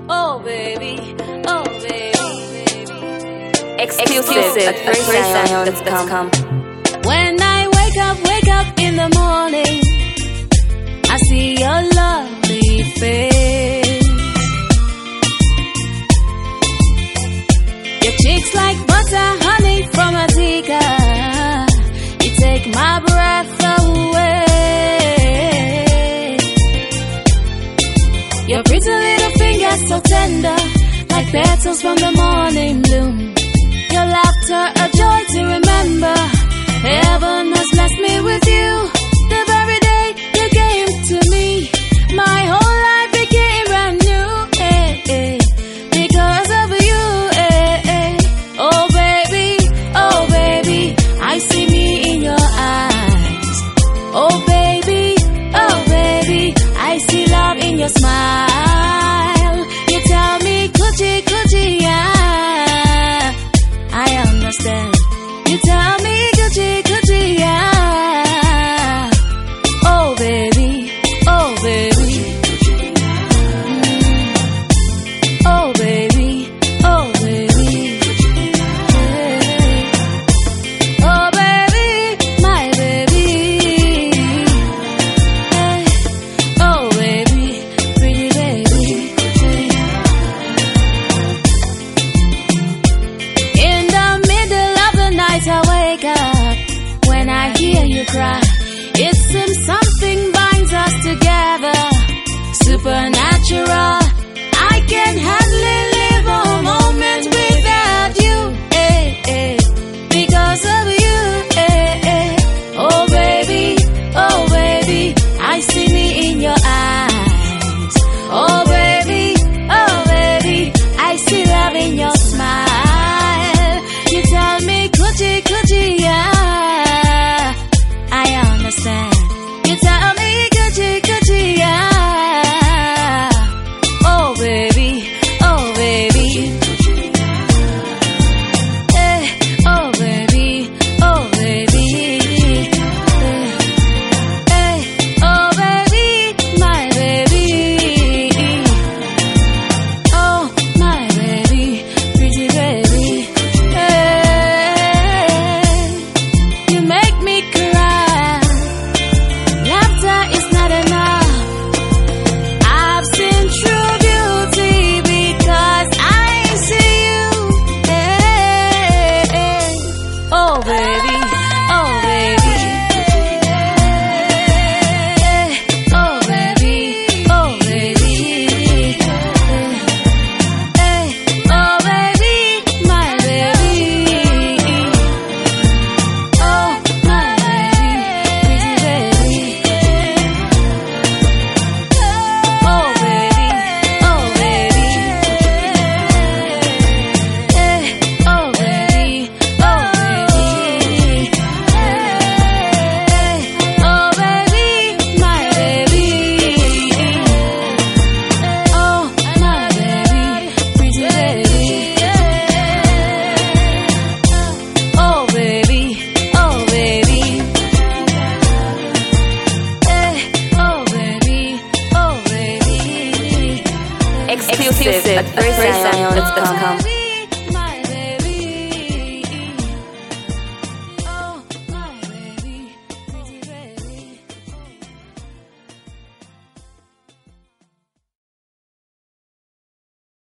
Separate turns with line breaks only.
Oh baby, oh baby.
Exclusive at FreeZion.com.
When I wake up in the morning, I see your lovely face. Your cheeks like butter, honey from a teacup. You take my breath away. Your pretty little fingers so tender, like petals from the morning bloom. Your laughter a joy to remember. Heaven has blessed me with you. The very day you came to me, my whole life became brand new. Because of you. Oh baby, I see me in your eyes. Oh baby, I see love in your smile. You tell me, could you, yeah, I understand. You tell me, could you, yeah. Oh baby, oh baby. Oh baby, oh baby. Oh baby, my baby. Oh baby, pretty baby. In the middle of the night I wake up. When I hear you cry, it seems something binds us together. Supernatural. I can hardly live a moment without you. Because of you. Oh baby, I see me in your eyes. Oh baby, I see love in your smile. You tell me, could you, yeah, I understand. You tell me, could you, yeah. Oh baby, oh baby. Oh baby, oh baby. Oh baby, my baby. Oh my baby, pretty baby. You make me cry. Laughter is not enough. I've seen true beauty because I see you. Oh baby, oh baby. Oh baby, oh baby. Oh baby, my baby. Oh my baby, pretty baby. Oh baby, oh baby. Oh baby, oh baby. Oh baby, my baby. Oh my baby, pretty baby. Oh baby, oh baby. Oh baby, oh baby.
Exclusive at FreeZion.com.